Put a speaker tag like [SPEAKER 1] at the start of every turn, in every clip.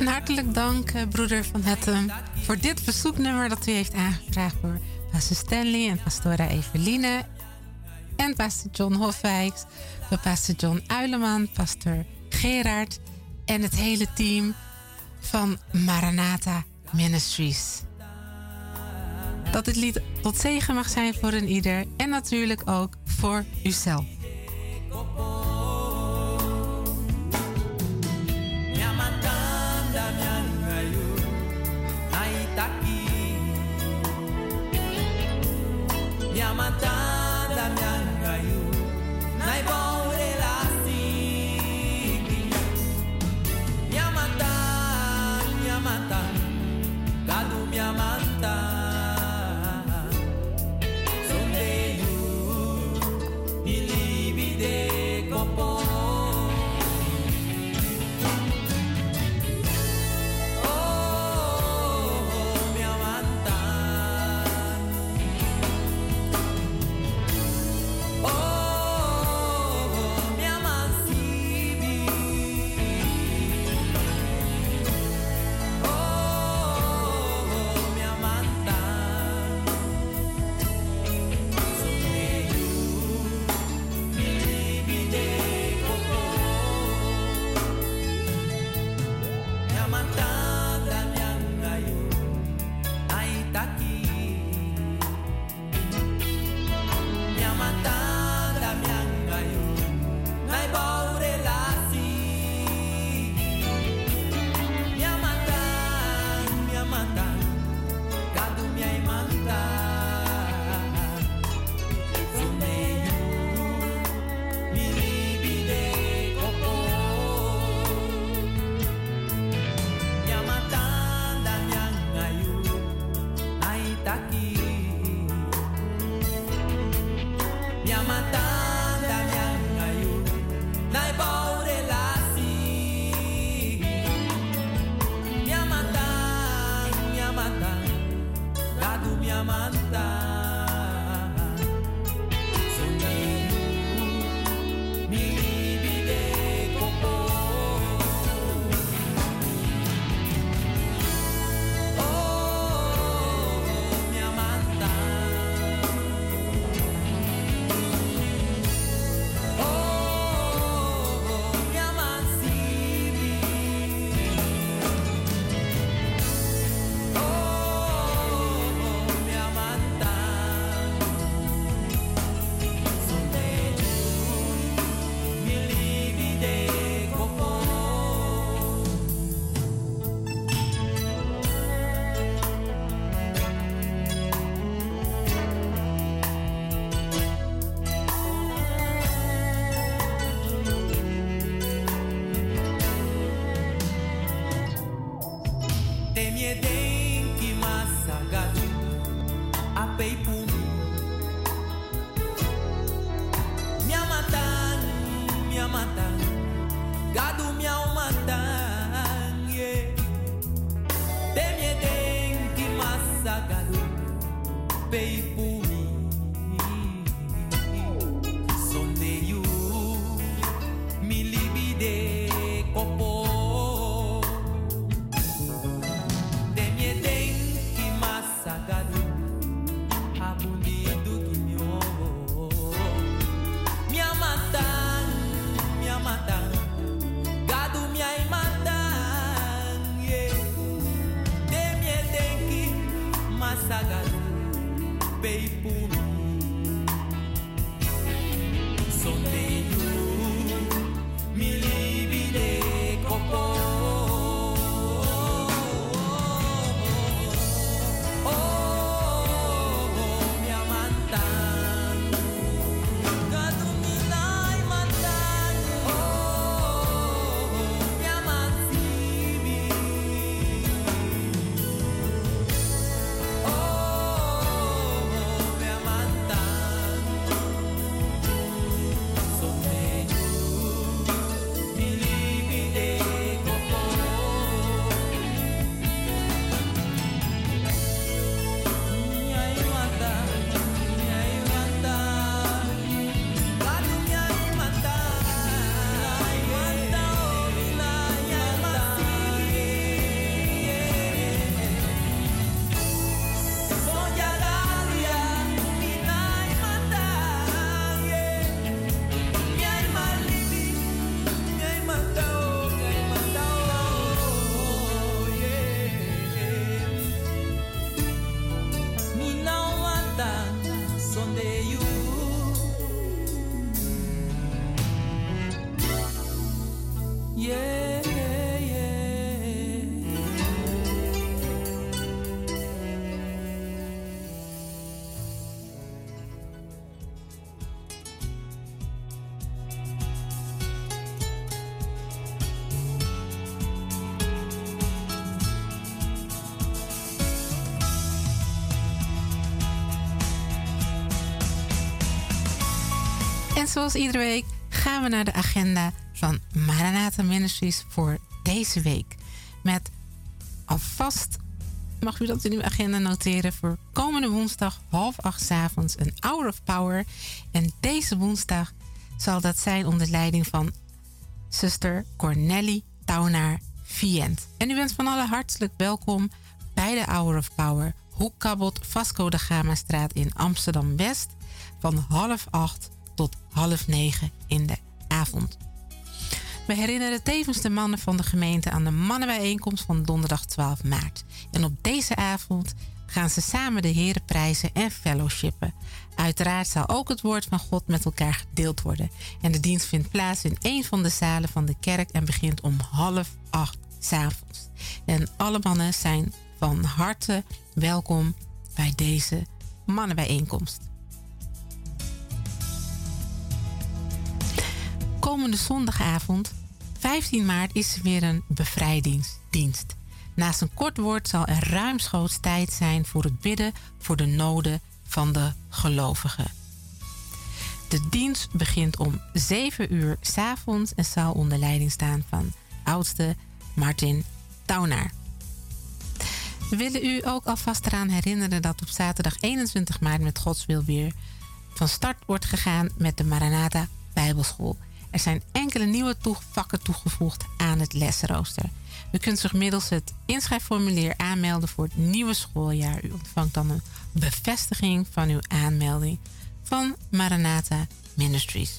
[SPEAKER 1] hartelijk dank, broeder Van Hettem, voor dit verzoeknummer dat u heeft aangevraagd voor pastor Stanley en pastora Eveline en pastor John Hofwijks, voor pastor John Uileman, pastor Gerard en het hele team van Maranatha Ministries. Dat dit lied tot zegen mag zijn voor een ieder en natuurlijk ook voor uzelf.
[SPEAKER 2] Oh
[SPEAKER 1] En zoals iedere week gaan we naar de agenda van Maranatha Ministries voor deze week. Met alvast, mag u dat in uw agenda noteren, voor komende woensdag 7:30 'avonds een Hour of Power. En deze woensdag zal dat zijn onder leiding van zuster Cornelie Taunaar Vient. En u bent van alle hartelijk welkom bij de Hour of Power, Hoek-Cabot Vasco da Gama straat in Amsterdam-West, van 7:30 tot 8:30 in de avond. We herinneren tevens de mannen van de gemeente aan de mannenbijeenkomst van donderdag 12 maart. En op deze avond gaan ze samen de Heren prijzen en fellowshippen. Uiteraard zal ook het woord van God met elkaar gedeeld worden. En de dienst vindt plaats in een van de zalen van de kerk en begint om 7:30 'avonds. En alle mannen zijn van harte welkom bij deze mannenbijeenkomst. Komende zondagavond, 15 maart, is er weer een bevrijdingsdienst. Naast een kort woord zal er ruimschoots tijd zijn voor het bidden voor de noden van de gelovigen. De dienst begint om 7 uur 's avonds en zal onder leiding staan van oudste Martin Taunaar. We willen u ook alvast eraan herinneren dat op zaterdag 21 maart met Gods wil weer van start wordt gegaan met de Maranatha Bijbelschool. Er zijn enkele nieuwe vakken toegevoegd aan het lesrooster. U kunt zich middels het inschrijfformulier aanmelden voor het nieuwe schooljaar. U ontvangt dan een bevestiging van uw aanmelding van Maranatha Ministries.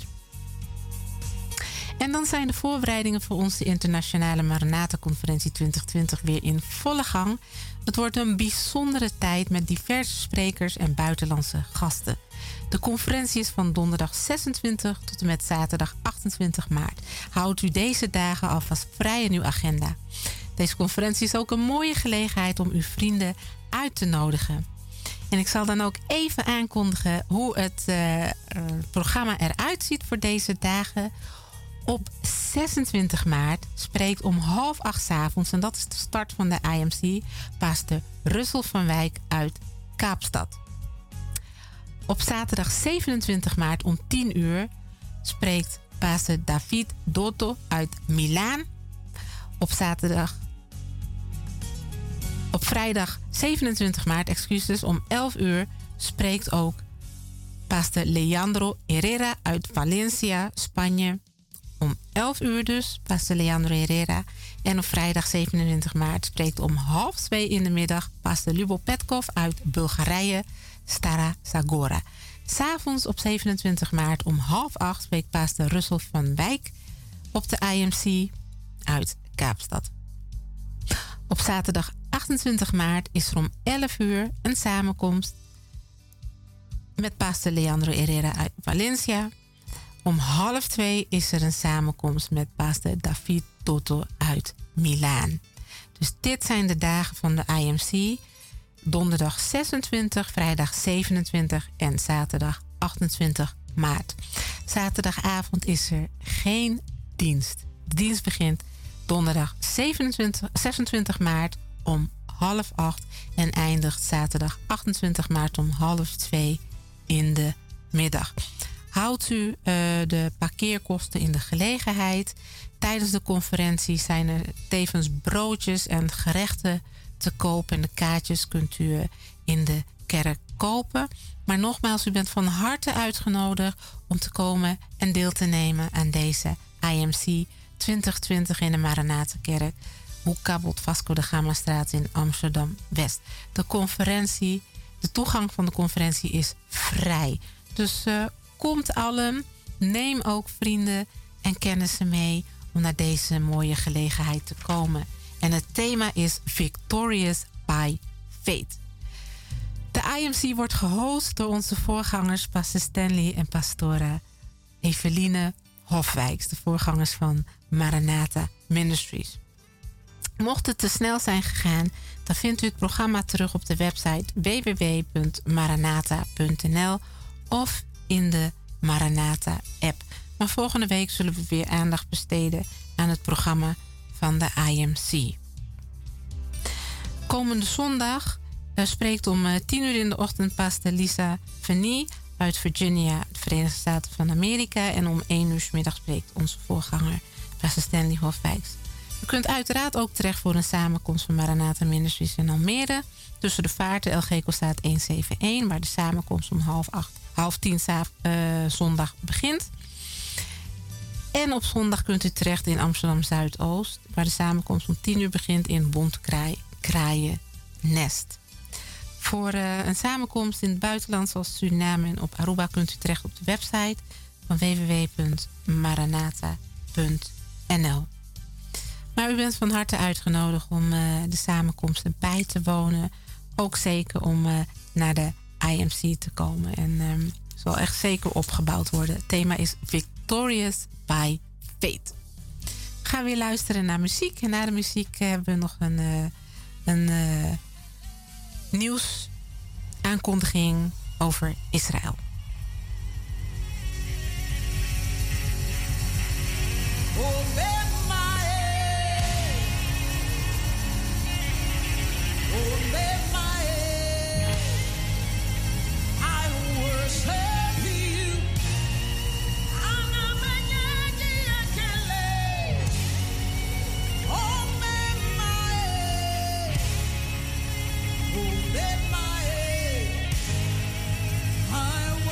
[SPEAKER 1] En dan zijn de voorbereidingen voor onze internationale Maranatha-conferentie 2020 weer in volle gang. Het wordt een bijzondere tijd met diverse sprekers en buitenlandse gasten. De conferentie is van donderdag 26 tot en met zaterdag 28 maart. Houdt u deze dagen alvast vrij in uw agenda. Deze conferentie is ook een mooie gelegenheid om uw vrienden uit te nodigen. En ik zal dan ook even aankondigen hoe het programma eruit ziet voor deze dagen. Op 26 maart spreekt om 7:30 's avonds, en dat is de start van de IMC, pastor Russel van Wijk uit Kaapstad. Op zaterdag 27 maart om 10 uur spreekt pastor David Dotto uit Milaan. Op vrijdag 27 maart, om 11 uur spreekt ook pastor Leandro Herrera uit Valencia, Spanje. Om 11 uur dus, pastor Leandro Herrera. En op vrijdag 27 maart spreekt om 1:30 in de middag pastor Lubo Petkov uit Bulgarije, Stara Zagora. 'S Avonds op 27 maart om 7:30 spreekt pastor Russel van Wijk op de IMC uit Kaapstad. Op zaterdag 28 maart is er om 11 uur een samenkomst met pastor Leandro Herrera uit Valencia. Om 1:30 is er een samenkomst met pastor David Dotto uit Milaan. Dus dit zijn de dagen van de IMC. Donderdag 26, vrijdag 27 en zaterdag 28 maart. Zaterdagavond is er geen dienst. De dienst begint donderdag 26 maart om 7:30 en eindigt zaterdag 28 maart om 1:30 in de middag. Houdt u de parkeerkosten in de gelegenheid. Tijdens de conferentie zijn er tevens broodjes en gerechten te koop. En de kaartjes kunt u in de kerk kopen. Maar nogmaals, u bent van harte uitgenodigd om te komen en deel te nemen aan deze IMC 2020 in de Maranatha-kerk. Hoek-Cabot Vasco da Gama straat in Amsterdam-West. De toegang van de conferentie is vrij. Dus komt allen, neem ook vrienden en kennissen mee om naar deze mooie gelegenheid te komen. En het thema is Victorious by Faith. De IMC wordt gehost door onze voorgangers pastor Stanley en pastora Eveline Hofwijks, de voorgangers van Maranatha Ministries. Mocht het te snel zijn gegaan, dan vindt u het programma terug op de website www.maranatha.nl of in de Maranatha-app. Maar volgende week zullen we weer aandacht besteden aan het programma van de IMC. Komende zondag spreekt om 10 uur in de ochtend pastor Lisa Venie uit Virginia, de Verenigde Staten van Amerika. En om 1 uur 's middags spreekt onze voorganger, pastor Stanley Hofwijks. U kunt uiteraard ook terecht voor een samenkomst van Maranatha Ministries in Almere. Tussen de vaarten LG Koolstraat 171, waar de samenkomst om 9:30 zondag begint. En op zondag kunt u terecht in Amsterdam Zuidoost, waar de samenkomst om 10 uur begint in Bontkraaien Nest. Voor een samenkomst in het buitenland zoals Suriname en op Aruba kunt u terecht op de website van www.maranatha.nl. Maar u bent van harte uitgenodigd om de samenkomsten bij te wonen. Ook zeker om naar de IMC te komen. En het zal echt zeker opgebouwd worden. Het thema is Victorious by Faith. We gaan weer luisteren naar muziek. En na de muziek hebben we nog een nieuwsaankondiging over Israël.
[SPEAKER 2] I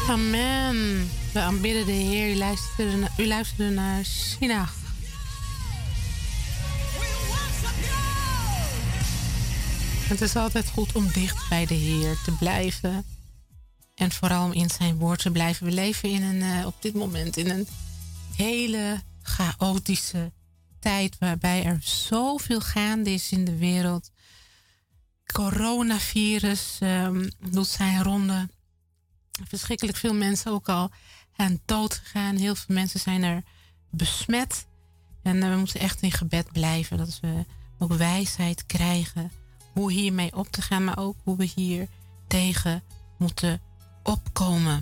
[SPEAKER 1] Amen. We aanbidden de Heer. U luisterde naar China. Het is altijd goed om dicht bij de Heer te blijven. En vooral om in zijn woord te blijven. We leven op dit moment in een hele chaotische tijd. Waarbij er zoveel gaande is in de wereld. Coronavirus doet zijn ronde. Verschrikkelijk veel mensen ook al aan dood gegaan. Heel veel mensen zijn er besmet. En we moeten echt in gebed blijven. Dat we ook wijsheid krijgen. Hoe hiermee op te gaan. Maar ook hoe we hier tegen moeten opkomen.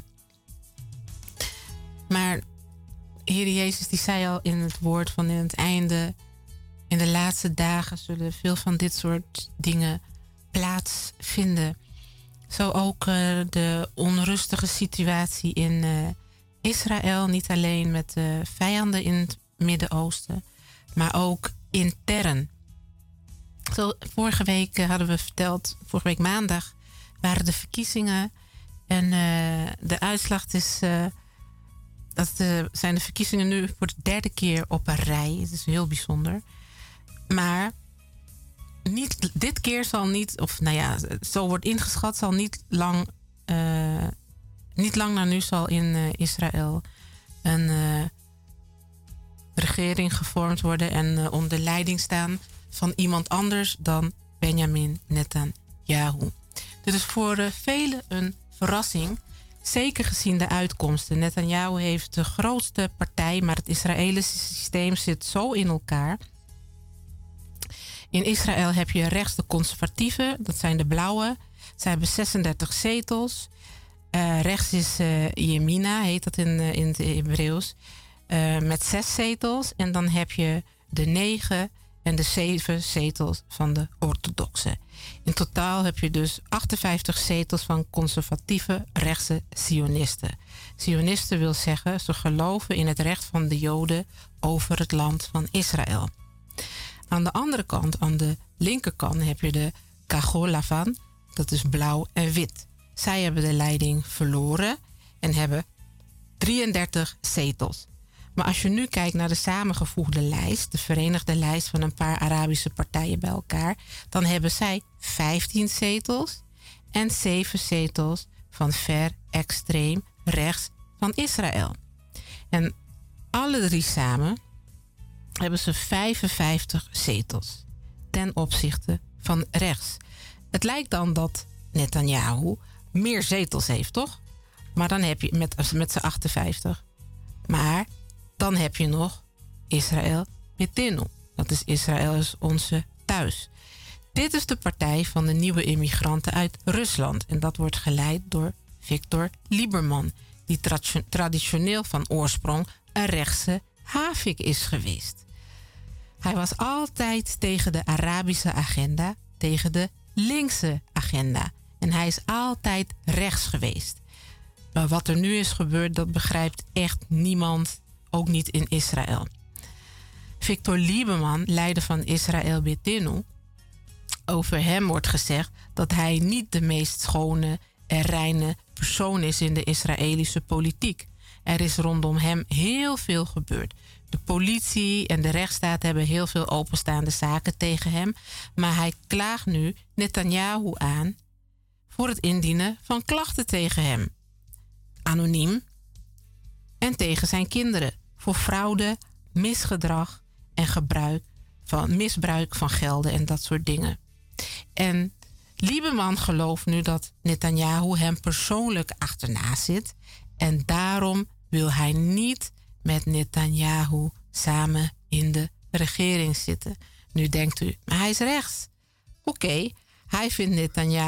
[SPEAKER 1] Maar Heer Jezus die zei al in het woord van in het einde. In de laatste dagen zullen veel van dit soort dingen plaatsvinden. Zo ook de onrustige situatie in Israël. Niet alleen met de vijanden in het Midden-Oosten. Maar ook intern. Zo, vorige week hadden we verteld. Vorige week maandag waren de verkiezingen. En de uitslag is... zijn de verkiezingen nu voor de 3e keer op een rij. Het is heel bijzonder. Maar... dit keer zal niet, of nou ja, zo wordt ingeschat, zal niet lang na nu zal in Israël een regering gevormd worden en onder leiding staan van iemand anders dan Benjamin Netanyahu. Dit is voor velen een verrassing, zeker gezien de uitkomsten. Netanyahu heeft de grootste partij, maar het Israëlische systeem zit zo in elkaar. In Israël heb je rechts de conservatieven, dat zijn de blauwe. Zij hebben 36 zetels. Rechts is Yemina, heet dat in het Hebreeuws, met 6 zetels. En dan heb je de 9 en de 7 zetels van de orthodoxen. In totaal heb je dus 58 zetels van conservatieve rechtse Zionisten. Zionisten wil zeggen, ze geloven in het recht van de Joden over het land van Israël. Aan de andere kant, aan de linkerkant, heb je de Kachol Lavan. Dat is blauw en wit. Zij hebben de leiding verloren en hebben 33 zetels. Maar als je nu kijkt naar de samengevoegde lijst, de verenigde lijst van een paar Arabische partijen bij elkaar, dan hebben zij 15 zetels en 7 zetels van ver extreem rechts van Israël. En alle 3 samen hebben ze 55 zetels ten opzichte van rechts. Het lijkt dan dat Netanyahu meer zetels heeft, toch? Maar dan heb je met z'n 58. Maar dan heb je nog Israël Betenu. Dat is Israël is onze thuis. Dit is de partij van de nieuwe immigranten uit Rusland. En dat wordt geleid door Viktor Lieberman, die traditioneel van oorsprong een rechtse havik is geweest. Hij was altijd tegen de Arabische agenda, tegen de linkse agenda. En hij is altijd rechts geweest. Maar wat er nu is gebeurd, dat begrijpt echt niemand, ook niet in Israël. Viktor Lieberman, leider van Israël Betenu, over hem wordt gezegd dat hij niet de meest schone en reine persoon is in de Israëlische politiek. Er is rondom hem heel veel gebeurd. De politie en de rechtsstaat hebben heel veel openstaande zaken tegen hem. Maar hij klaagt nu Netanyahu aan voor het indienen van klachten tegen hem. Anoniem. En tegen zijn kinderen. Voor fraude, misgedrag en misbruik van gelden en dat soort dingen. En Lieberman gelooft nu dat Netanyahu hem persoonlijk achterna zit. En daarom wil hij niet met Netanyahu samen in de regering zitten. Nu denkt u, maar hij is rechts. Oké, hij vindt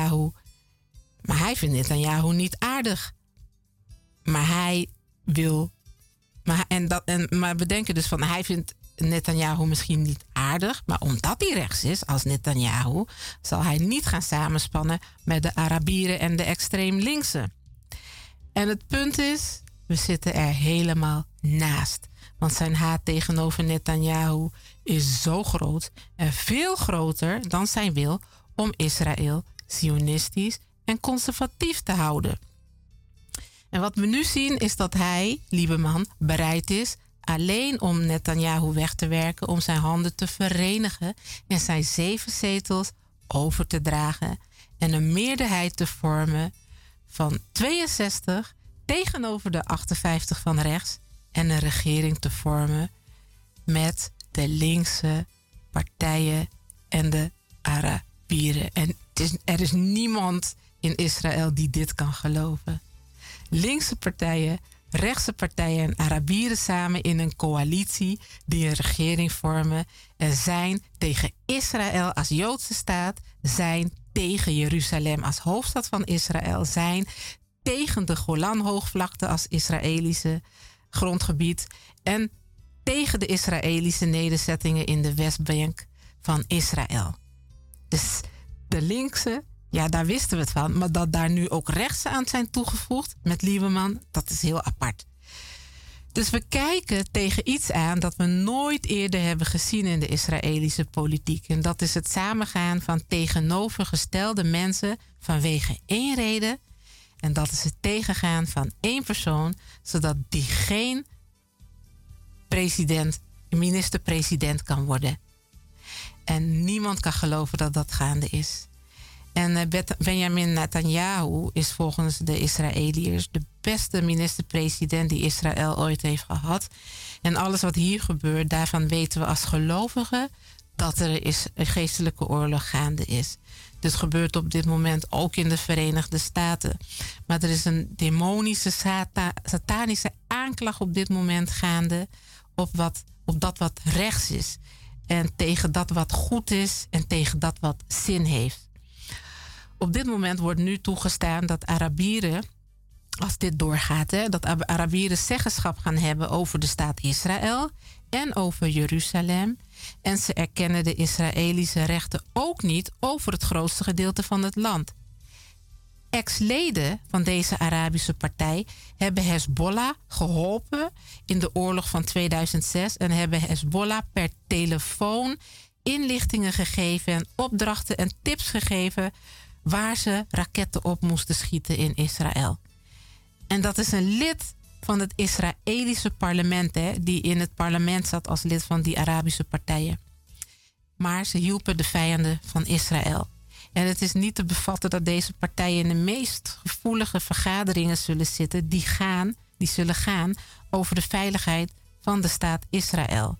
[SPEAKER 1] Netanyahu niet aardig. Maar hij wil... Maar we denken dus van, hij vindt Netanyahu misschien niet aardig, maar omdat hij rechts is als Netanyahu, zal hij niet gaan samenspannen met de Arabieren en de extreem linkse. En het punt is, we zitten er helemaal naast. Want zijn haat tegenover Netanyahu is zo groot en veel groter dan zijn wil om Israël zionistisch en conservatief te houden. En wat we nu zien is dat hij, Lieberman, bereid is alleen om Netanyahu weg te werken, om zijn handen te verenigen en zijn 7 zetels over te dragen en een meerderheid te vormen van 62 tegenover de 58 van rechts en een regering te vormen met de linkse partijen en de Arabieren. En er is niemand in Israël die dit kan geloven. Linkse partijen, rechtse partijen en Arabieren samen in een coalitie die een regering vormen en zijn tegen Israël als Joodse staat, zijn tegen Jeruzalem als hoofdstad van Israël, zijn tegen de Golanhoogvlakte als Israëlische grondgebied en tegen de Israëlische nederzettingen in de Westbank van Israël. Dus de linkse, ja, daar wisten we het van, maar dat daar nu ook rechtse aan zijn toegevoegd met Lieberman, dat is heel apart. Dus we kijken tegen iets aan dat we nooit eerder hebben gezien in de Israëlische politiek. En dat is het samengaan van tegenovergestelde mensen vanwege één reden. En dat is het tegengaan van één persoon, zodat die geen minister-president kan worden. En niemand kan geloven dat dat gaande is. En Benjamin Netanyahu is volgens de Israëliërs de beste minister-president die Israël ooit heeft gehad. En alles wat hier gebeurt, daarvan weten we als gelovigen dat er een geestelijke oorlog gaande is. Dit gebeurt op dit moment ook in de Verenigde Staten. Maar er is een demonische, satanische aanklacht op dit moment gaande op dat wat rechts is. En tegen dat wat goed is en tegen dat wat zin heeft. Op dit moment wordt nu toegestaan dat Arabieren, als dit doorgaat, dat Arabieren zeggenschap gaan hebben over de staat Israël en over Jeruzalem. En ze erkennen de Israëlische rechten ook niet over het grootste gedeelte van het land. Ex-leden van deze Arabische partij hebben Hezbollah geholpen in de oorlog van 2006 en hebben Hezbollah per telefoon inlichtingen gegeven en opdrachten en tips gegeven waar ze raketten op moesten schieten in Israël. En dat is een lid van het Israëlische parlement, die in het parlement zat als lid van die Arabische partijen. Maar ze hielpen de vijanden van Israël. En het is niet te bevatten dat deze partijen in de meest gevoelige vergaderingen zullen zitten die zullen gaan over de veiligheid van de staat Israël.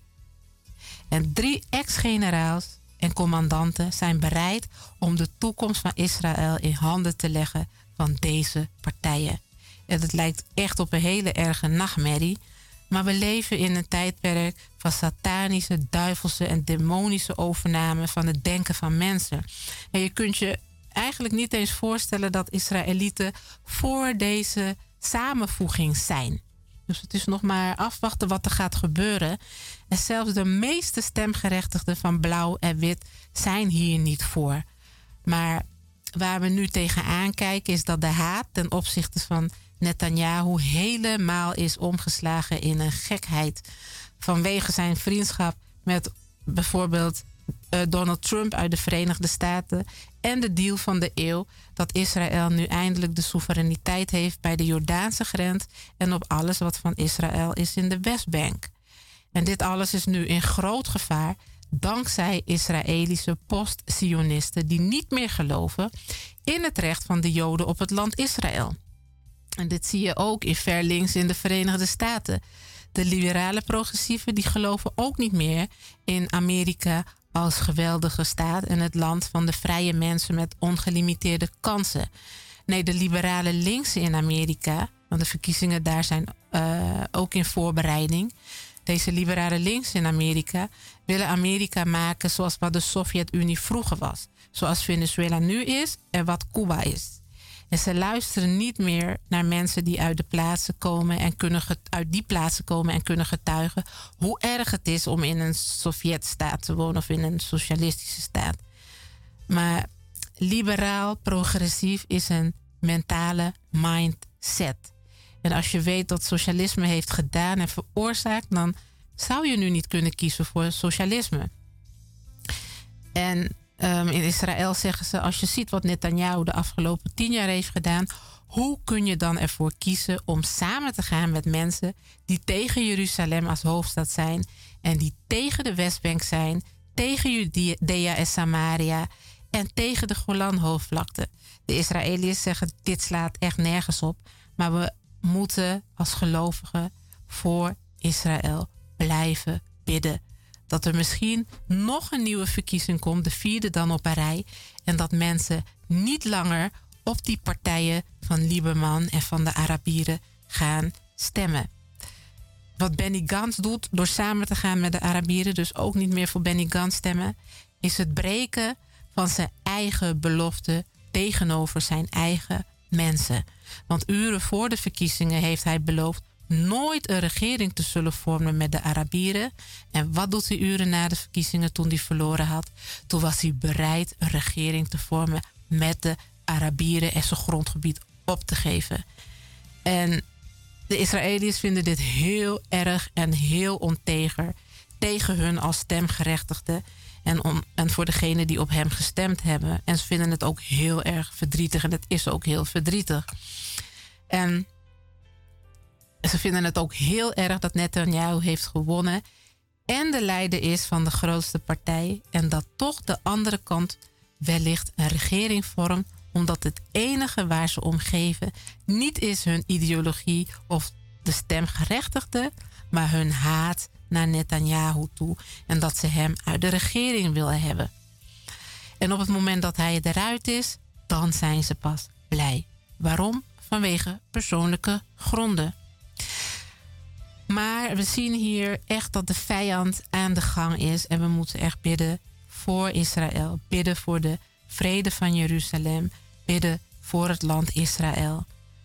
[SPEAKER 1] En 3 ex-generaals en commandanten zijn bereid om de toekomst van Israël in handen te leggen van deze partijen. En het lijkt echt op een hele erge nachtmerrie. Maar we leven in een tijdperk van satanische, duivelse en demonische overname van het denken van mensen. En je kunt je eigenlijk niet eens voorstellen dat Israëlieten voor deze samenvoeging zijn. Dus het is nog maar afwachten wat er gaat gebeuren. En zelfs de meeste stemgerechtigden van blauw en wit zijn hier niet voor. Maar waar we nu tegenaan kijken is dat de haat ten opzichte van Netanyahu helemaal is omgeslagen in een gekheid. Vanwege zijn vriendschap met bijvoorbeeld Donald Trump uit de Verenigde Staten en de deal van de eeuw dat Israël nu eindelijk de soevereiniteit heeft bij de Jordaanse grens en op alles wat van Israël is in de Westbank. En dit alles is nu in groot gevaar dankzij Israëlische post-Zionisten die niet meer geloven in het recht van de Joden op het land Israël. En dit zie je ook in ver links in de Verenigde Staten. De liberale progressieven die geloven ook niet meer in Amerika als geweldige staat en het land van de vrije mensen met ongelimiteerde kansen. Nee, de liberale linkse in Amerika, want de verkiezingen daar zijn ook in voorbereiding. Deze liberale links in Amerika willen Amerika maken zoals wat de Sovjet-Unie vroeger was. Zoals Venezuela nu is en wat Cuba is. En ze luisteren niet meer naar mensen die uit die plaatsen komen en kunnen getuigen hoe erg het is om in een Sovjetstaat te wonen of in een socialistische staat. Maar liberaal, progressief is een mentale mindset. En als je weet wat socialisme heeft gedaan en veroorzaakt, dan zou je nu niet kunnen kiezen voor socialisme. En in Israël zeggen ze, als je ziet wat Netanyahu de afgelopen 10 jaar heeft gedaan, Hoe kun je dan ervoor kiezen om samen te gaan met mensen die tegen Jeruzalem als hoofdstad zijn en die tegen de Westbank zijn, tegen Judea en Samaria en tegen de Golanhoogvlakte? De Israëliërs zeggen dit slaat echt nergens op, maar we moeten als gelovigen voor Israël blijven bidden. Dat er misschien nog een nieuwe verkiezing komt, de 4e dan op een rij, en dat mensen niet langer op die partijen van Lieberman en van de Arabieren gaan stemmen. Wat Benny Gantz doet door samen te gaan met de Arabieren, dus ook niet meer voor Benny Gantz stemmen, is het breken van zijn eigen belofte tegenover zijn eigen mensen. Want uren voor de verkiezingen heeft hij beloofd nooit een regering te zullen vormen met de Arabieren. En wat doet hij uren na de verkiezingen toen hij verloren had? Toen was hij bereid een regering te vormen met de Arabieren en zijn grondgebied op te geven. En de Israëliërs vinden dit heel erg en heel onteger tegen hun als stemgerechtigden en voor degenen die op hem gestemd hebben. En ze vinden het ook heel erg verdrietig en het is ook heel verdrietig. En ze vinden het ook heel erg dat Netanyahu heeft gewonnen en de leider is van de grootste partij en dat toch de andere kant wellicht een regering vormt, omdat het enige waar ze om geven niet is hun ideologie of de stemgerechtigden, maar hun haat naar Netanyahu toe en dat ze hem uit de regering willen hebben. En op het moment dat hij eruit is, dan zijn ze pas blij. Waarom? Vanwege persoonlijke gronden. Maar we zien hier echt dat de vijand aan de gang is en we moeten echt bidden voor Israël, bidden voor de vrede van Jeruzalem, bidden voor het land Israël.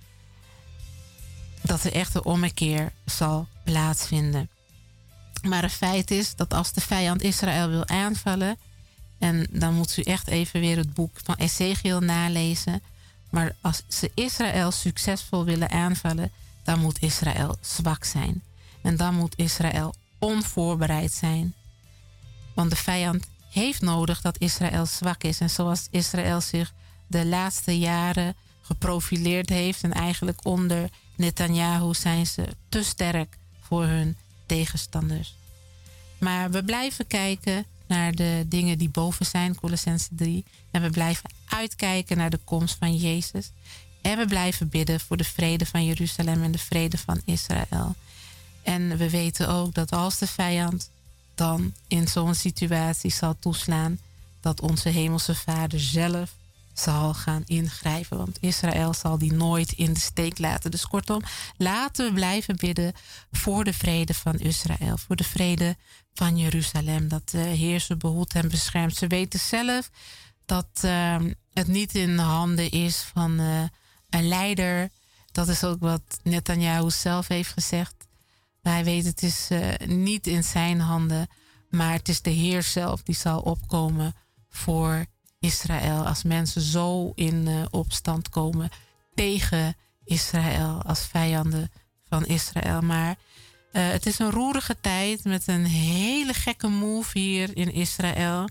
[SPEAKER 1] Dat er echt een ommekeer zal plaatsvinden. Maar het feit is dat als de vijand Israël wil aanvallen, en dan moet u echt even weer het boek van Ezekiel nalezen, maar als ze Israël succesvol willen aanvallen, dan moet Israël zwak zijn. En dan moet Israël onvoorbereid zijn. Want de vijand heeft nodig dat Israël zwak is. En zoals Israël zich de laatste jaren geprofileerd heeft en eigenlijk onder Netanyahu zijn ze te sterk voor hun tegenstanders. Maar we blijven kijken naar de dingen die boven zijn, Colossenzen 3. En we blijven uitkijken naar de komst van Jezus. En we blijven bidden voor de vrede van Jeruzalem en de vrede van Israël. En we weten ook dat als de vijand dan in zo'n situatie zal toeslaan, dat onze hemelse Vader zelf zal gaan ingrijpen. Want Israël zal die nooit in de steek laten. Dus kortom, laten we blijven bidden voor de vrede van Israël. Voor de vrede van Jeruzalem. Dat de Heer ze behoedt en beschermt. Ze weten zelf dat het niet in de handen is van een leider. Dat is ook wat Netanyahu zelf heeft gezegd. Hij weet het is niet in zijn handen. Maar het is de Heer zelf die zal opkomen voor Israël. Als mensen zo in opstand komen tegen Israël. Als vijanden van Israël. Maar het is een roerige tijd met een hele gekke move hier in Israël.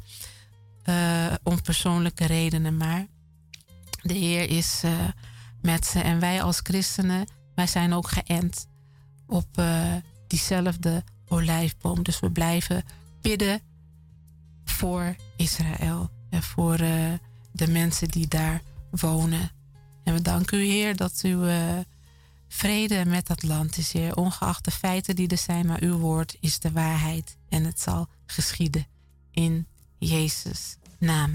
[SPEAKER 1] Om persoonlijke redenen. Maar de Heer is met ze. En wij als christenen, wij zijn ook geënt op diezelfde olijfboom. Dus we blijven bidden voor Israël. En voor de mensen die daar wonen. En we danken u, Heer, dat uw vrede met dat land is, Heer. Ongeacht de feiten die er zijn, maar uw woord is de waarheid. En het zal geschieden in Jezus' naam.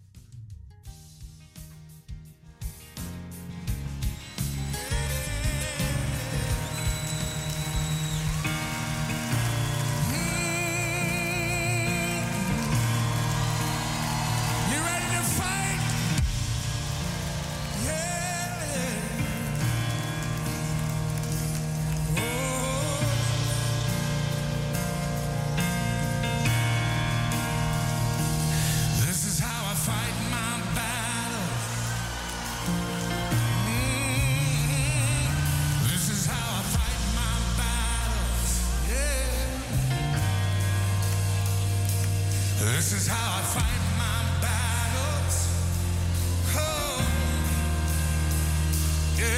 [SPEAKER 2] This is how I fight my battles. Oh, yeah.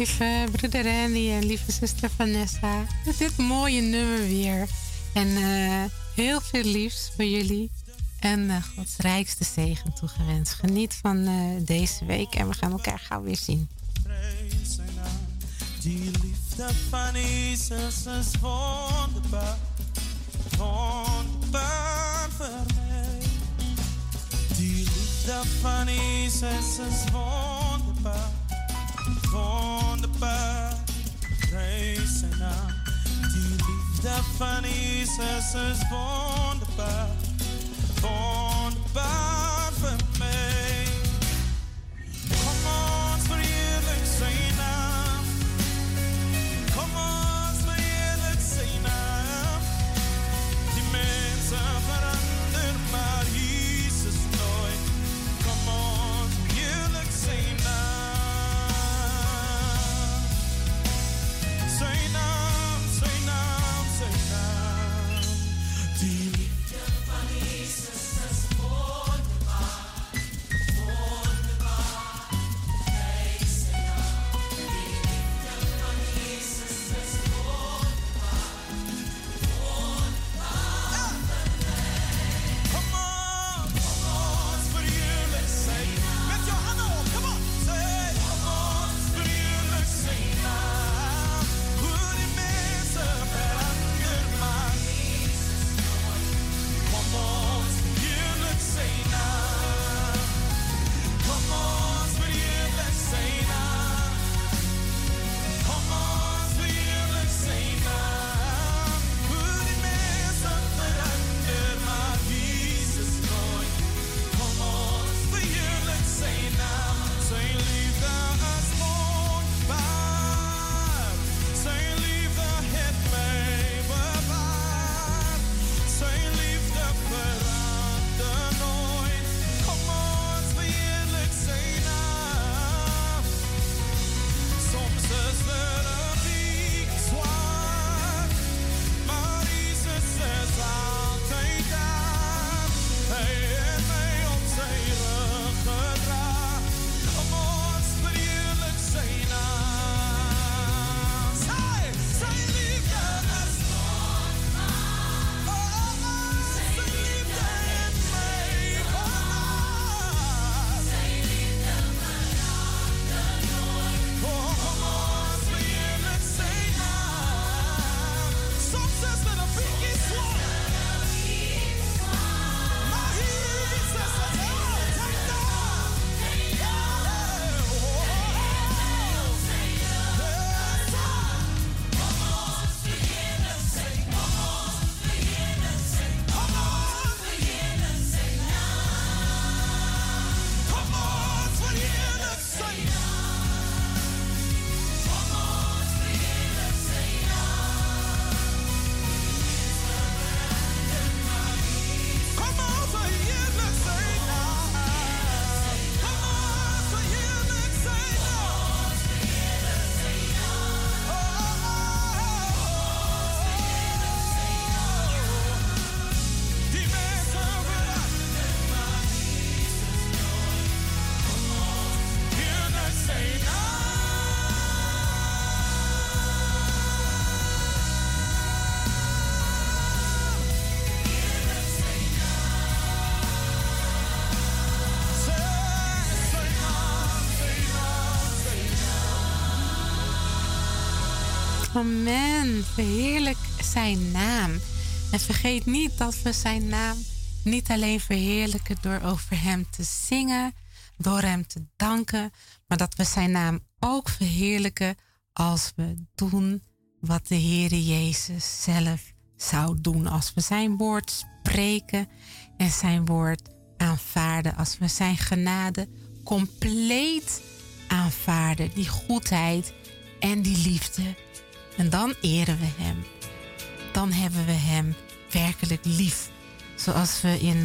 [SPEAKER 1] lieve broeder Randy en lieve zuster Vanessa. Met dit mooie nummer weer. En heel veel liefs voor jullie. En Gods rijkste zegen toegewenst. Geniet van deze week en we gaan elkaar gauw weer zien.
[SPEAKER 3] Die liefde van Jezus is wonderbaar. Wonderbaar voor mij. Die liefde van Jezus is wonderbaar. Wonderbaar, prijs zijn naam. Die liefde van Jezus is wonderbaar. Wonderbaar voor mij. Kom ons verheerlijk zijn naam. Kom ons verheerlijk zijn naam. Die mensen veranderen, maar Jezus nooit. Kom ons verheerlijk zijn naam. Zijn naam, zijn naam, zijn naam. Die liefde van Jezus is wonderbaar, wonderbaar. Prijs zijn naam. Die liefde van Jezus is wonderbaar, wonderbaar voor mij. Kom ons verheerlijk zijn naam. Met je handen op, kom on, say. Kom ons verheerlijk zijn naam. Hoe die mensen veranderen, maar Jezus nooit. Kom ons verheerlijk zijn naam. Kom ons verheerlijk zijn naam. Kom ons verheerlijk zijn naam. Hoe die mensen veranderen, maar Jezus nooit. Kom ons verheerlijk zijn naam. Zijn liefde is wonderbaar. Zijn liefde heeft mij bewaard. Zijn liefde verandert nooit. Kom ons verheerlijk zijn naam. Soms is er een week zwaar, maar Jezus is altijd daar. Hij heeft mij op zijn rug gedragen. Kom ons verheerlijk zijn naam. Zijn liefde is wonderbaar. Oh, zijn liefde heeft mij bewaard. Zijn liefde verandert nooit. Oh, kom ons verheerlijk zijn naam. Soms is er een week zwaar, maar Jezus is altijd daar.
[SPEAKER 1] Amen. Verheerlijk zijn naam. En vergeet niet dat we zijn naam niet alleen verheerlijken door over hem te zingen, door hem te danken, maar dat we zijn naam ook verheerlijken als we doen wat de Heere Jezus zelf zou doen. Als we zijn woord spreken en zijn woord aanvaarden. Als we zijn genade compleet aanvaarden. Die goedheid en die liefde. En dan eren we hem. Dan hebben we hem werkelijk lief. Zoals we in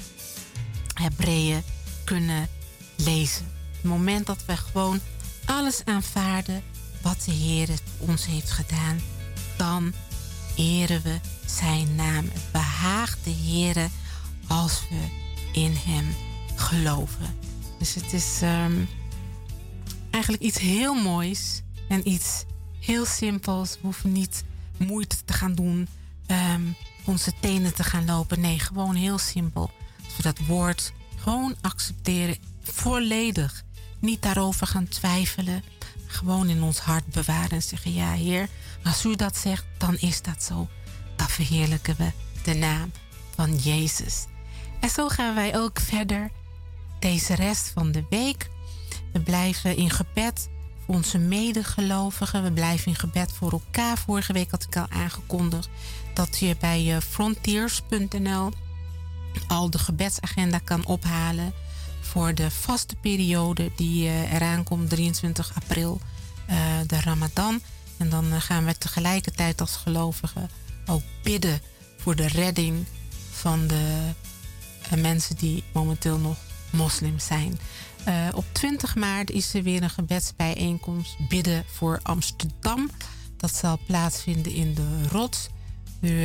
[SPEAKER 1] Hebreeën kunnen lezen. Het moment dat we gewoon alles aanvaarden wat de Heer voor ons heeft gedaan, dan eren we zijn naam. Het behaagt de Heer als we in hem geloven. Dus het is eigenlijk iets heel moois En iets heel simpels. We hoeven niet moeite te gaan doen. Onze tenen te gaan lopen. Nee, gewoon heel simpel. Als we dat woord gewoon accepteren. Volledig. Niet daarover gaan twijfelen. Gewoon in ons hart bewaren en zeggen: ja, Heer, als u dat zegt, dan is dat zo. Dan verheerlijken we de naam van Jezus. En zo gaan wij ook verder deze rest van de week. We blijven in gebed voor onze medegelovigen. We blijven in gebed voor elkaar. Vorige week had ik al aangekondigd dat je bij frontiers.nl al de gebedsagenda kan ophalen voor de vaste periode die eraan komt, 23 april, de Ramadan. En dan gaan we tegelijkertijd als gelovigen ook bidden voor de redding van de mensen die momenteel nog moslims zijn. Op 20 maart is er weer een gebedsbijeenkomst bidden voor Amsterdam. Dat zal plaatsvinden in de Rots. U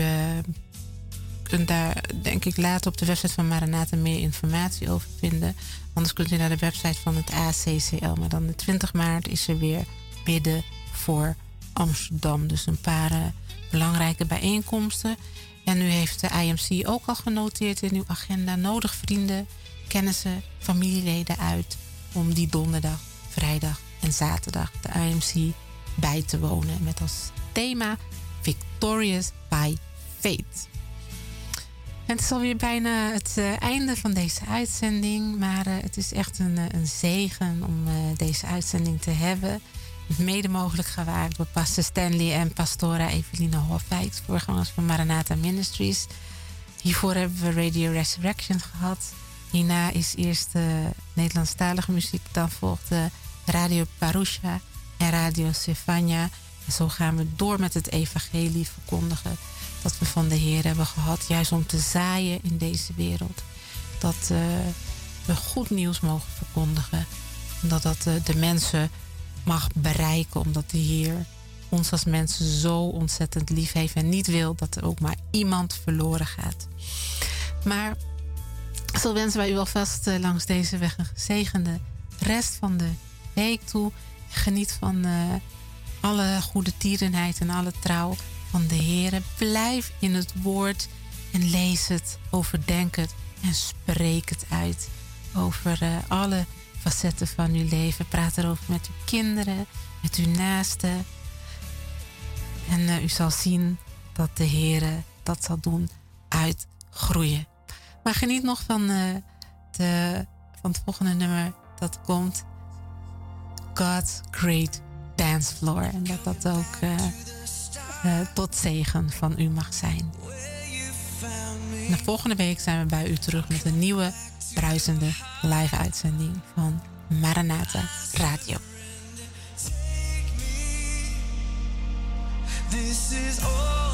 [SPEAKER 1] kunt daar, denk ik, later op de website van Maranatha meer informatie over vinden. Anders kunt u naar de website van het ACCL. Maar dan de 20 maart is er weer bidden voor Amsterdam. Dus een paar belangrijke bijeenkomsten. En u heeft de IMC ook al genoteerd in uw agenda. Nodig vrienden, kennissen, familieleden uit om die donderdag, vrijdag en zaterdag de IMC bij te wonen. Met als thema Victorious by Faith. En het is alweer bijna het einde van deze uitzending. Maar het is echt een zegen om deze uitzending te hebben. Mede mogelijk gemaakt door Pastor Stanley en Pastora Eveline Hofwijks, voorgangers van Maranatha Ministries. Hiervoor hebben we Radio Resurrection gehad. Hierna is eerst Nederlandstalige muziek. Dan volgt Radio Parusha en Radio Sefania. En zo gaan we door met het evangelie verkondigen dat we van de Heer hebben gehad. Juist om te zaaien in deze wereld. Dat we goed nieuws mogen verkondigen. En dat de mensen mag bereiken. Omdat de Heer ons als mensen zo ontzettend lief heeft. En niet wil dat er ook maar iemand verloren gaat. Maar zo wensen wij u alvast langs deze weg een gezegende rest van de week toe. Geniet van alle goede tierenheid en alle trouw van de Heer. Blijf in het woord en lees het, overdenk het en spreek het uit. Over alle facetten van uw leven. Praat erover met uw kinderen, met uw naasten. En u zal zien dat de Heer dat zal doen uitgroeien. Maar geniet nog van het volgende nummer dat komt. God's Great Dance Floor. En dat ook tot zegen van u mag zijn. De volgende week zijn we bij u terug met een nieuwe bruisende live uitzending van Maranatha Radio.
[SPEAKER 3] This is all